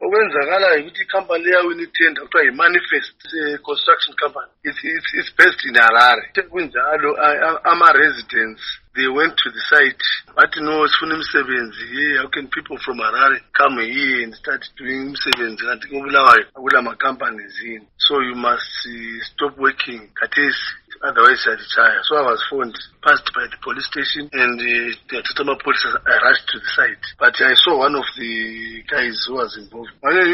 okwenzakalayo ukuthi i-company leyawina itender kuthiwa yi-Manifest construction company. It's based in Harare. Kunjalo ama-residents, they went to the site. But no, sifuna imisebenzi. How can people from Harare come here and start doing imisebenzi? Kanti kobulawayo akula ma-companies in. So you must stop working. Otherwise I retire. So I was phoned, passed by the police station, and the Tetama police rushed to the site. But I saw one of the guys who was involved.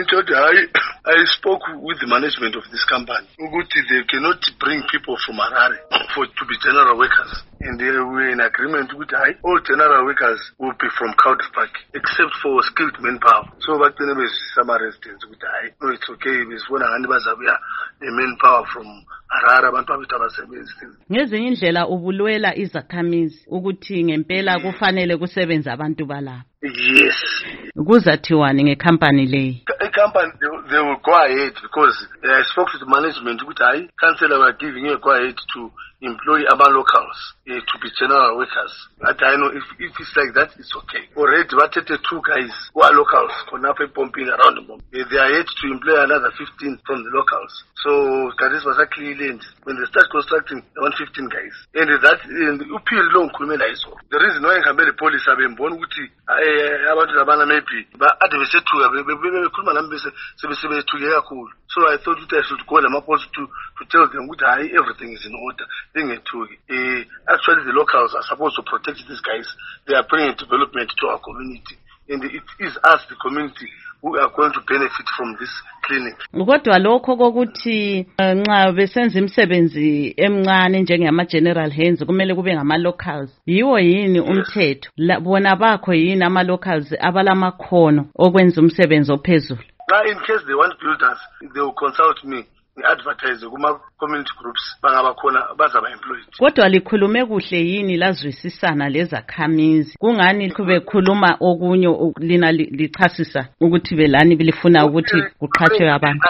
I spoke with the management of this company. They cannot bring people from Harare to be general workers. And they were in agreement with all general workers will be from County Park, except for skilled manpower. So back then there was some residents with no, it's okay. It's one the manpower from Harare abantu abasebenzi. Ngezinye indlela ubulwela izakhamizi ukuthi ngempela kufanele kusebenza abantu balapha. Yes. Kuzathiwani ngecompany leyi? A company they will go ahead because I spoke to the management ukuthi councillor were giving a go ahead to employ our locals to be general workers. But I know if it's like that, it's okay. Already, what the two guys who are locals, Konape pumping around them, they are yet to employ another 15 from the locals. So this was actually land. When they start constructing, they want 15 guys. And that uphill long kumela iso. The reason why the police have been born with abantu labana maybe but ade besethuka bekhuluma nami bese sebethukeka kakhulu. So I thought I should call them up to tell them that everything is in order. Actually, the locals are supposed to protect these guys. They are bringing development to our community. And it is us, the community, who are going to benefit from this clinic. Kodwa lokho kokuthi nxa besenza imisebenzi emncane njengama general hands kumele kube ngama locals. Yiwo yini umthetho? Bona bakho yini ama locals abalamakhono okwenza umsebenzi ophezulu? In case they want builders, they will consult me. Advertise kuma community groups bangabakhona bazaba employed. Kodwa likhulume kuhle yini lazwisisana lezakhamizi? Kungani bekhuluma okunye lina lichasisa ukuthi belani bilifuna ukuthi kuqhathwe abantu?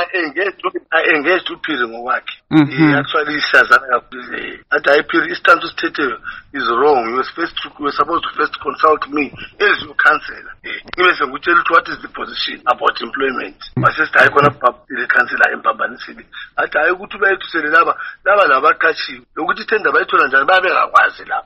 I engaged uphiri ngokwakhe. Actually siyazana kakhulu. Athi iphiri istantu sithethe is wrong. You were supposed to first consult me as your councillor. Ngibe sengutshela ukuthi what is the position about employment. Masesithi ayikona the councillor empambanisile. Athi ukuthi bayethusele laba labaqhatshiwe ukuthi ithenda bayithola njani babe ngakwazi lapha.